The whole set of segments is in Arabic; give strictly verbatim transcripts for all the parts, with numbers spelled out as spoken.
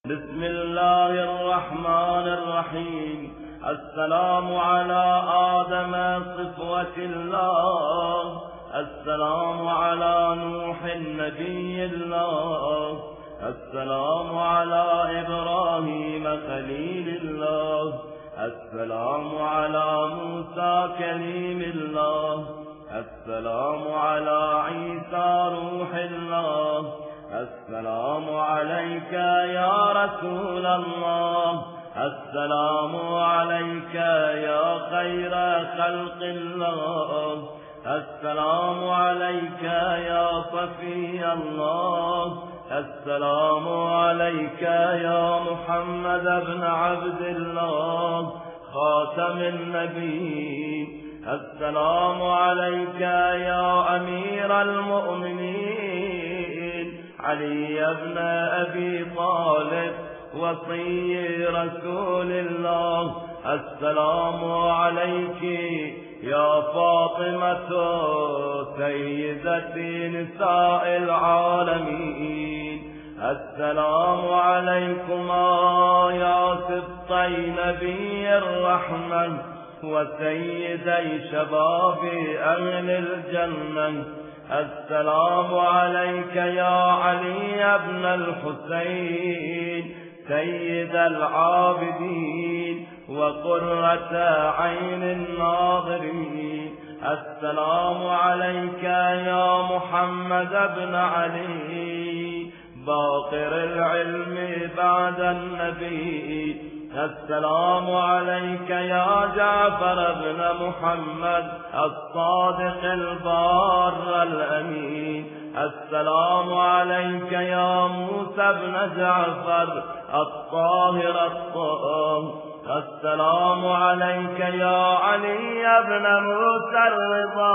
بسم الله الرحمن الرحيم. السلام على آدم صفوة الله، السلام على نوح نبي الله، السلام على إبراهيم خليل الله، السلام على موسى كليم الله، السلام على عيسى روح الله، السلام عليك يا رسول الله، السلام عليك يا خير خلق الله، السلام عليك يا صفي الله، السلام عليك يا محمد بن عبد الله خاتم النبيين، السلام عليك يا أمير المؤمنين علي بن أبي طالب وصي رسول الله، السلام عليك يا فاطمة سيدتي نساء العالمين، السلام عليكما يا سبطي نبي الرحمة وسيدي شباب أهل الجنة، السلام عليك يا علي بن الحسين سيد العابدين وقرة عين الناظرين، السلام عليك يا محمد بن علي باقر العلم بعد النبي، السلام عليك يا جعفر بن محمد الصادق البار الأمين، السلام عليك يا موسى بن جعفر الطاهر الطاهر، السلام عليك يا علي بن موسى الرضا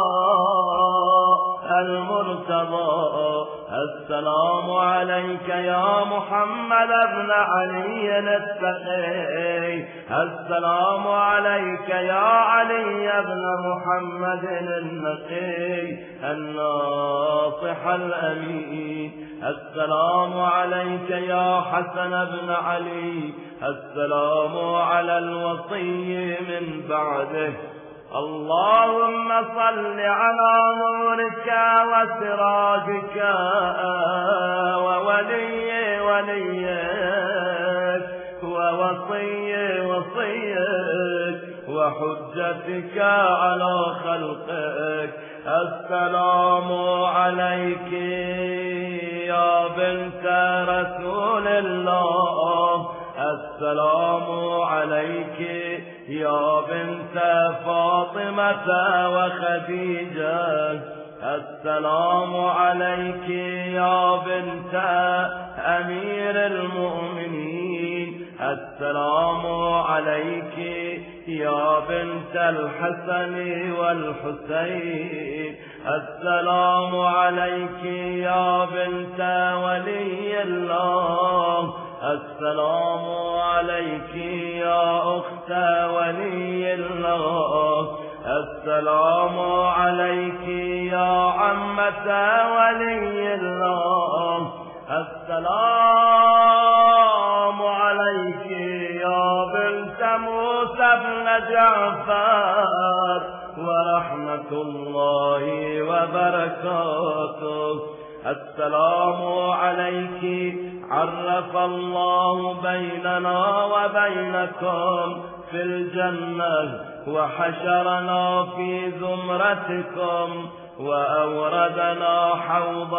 المرتضى، السلام عليك يا محمد بن علي التقي، السلام عليك يا علي بن محمد النقي الناصح الأمين، السلام عليك يا حسن بن علي، السلام على الوصي من بعده، اللهم صل على نورك وسراجك وولي وليك ووصي وصيك وحجتك على خلقك، السلام عليك يا بنت رسول الله، السلام عليك يا بنت فاطمة وخديجة، السلام عليك يا بنت أمير المؤمنين، السلام عليك يا بنت الحسن والحسين، السلام عليك يا بنت ولي الله، السلام عليك يا أخت ولي الله، السلام عليك يا عمة ولي الله، السلام عليك يا بنت موسى بن جعفر ورحمة الله وبركاته، السلام عليك عرف الله بيننا وبينكم في الجنة وحشرنا في زمرتكم وأوردنا حوض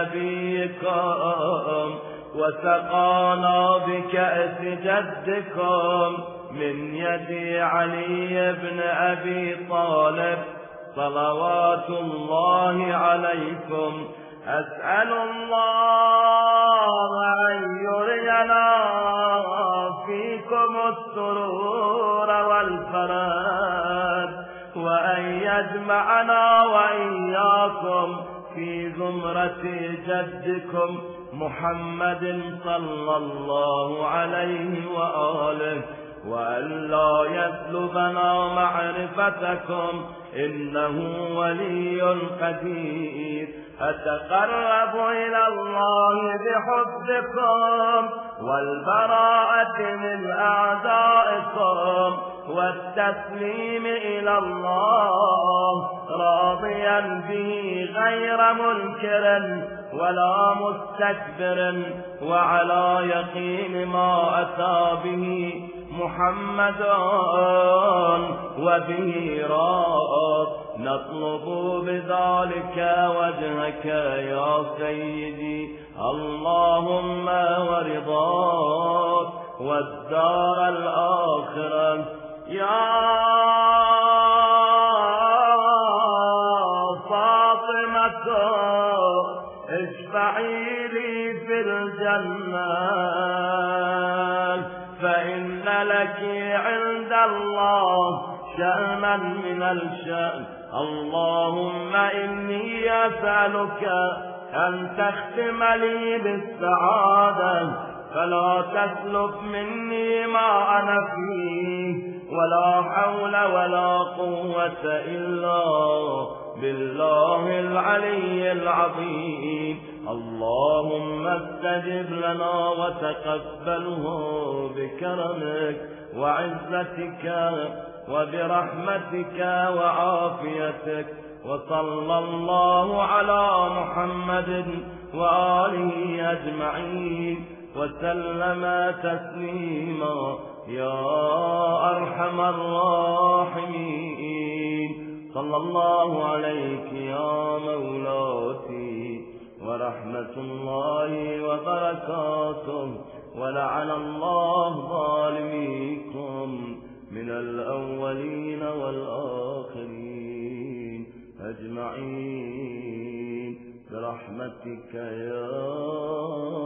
نبيكم وسقانا بكأس جدكم من يد علي بن أبي طالب صلوات الله عليكم، أسأل الله أن يرينا فيكم السرور والفرج وأن يجمعنا وإياكم في زمرة جدكم محمد صلى الله عليه وآله، وأن لا يسلبنا معرفتكم إنه ولي قدير، أتقرب إلى الله بحبكم والبراءة من أعدائكم والتسليم إلى الله راضيا به غير منكر ولا مستكبر وعلى يقين ما أتى به محمد وبه راض نطلب بذلك وجهك يا سيدي اللهم ورضاك والدار الآخرة يا فاطمة اشفعي لي في الجنة فإن لك عند الله شأنا من الشأن اللهم إني أسألك أن تختم لي بالسعادة فلا تسلب مني ما أنا فيه ولا حول ولا قوة إلا بالله العلي العظيم اللهم استجب لنا وتقبله بكرمك وعزتك وبرحمتك وعافيتك وصلى الله على محمد وآله أجمعين وسلم تسليما يا أرحم الراحمين صلى الله عليك يا مولاتي ورحمة الله وبركاته ولعن الله ظالميكم من الأولين والآخرين أجمعين برحمتك يا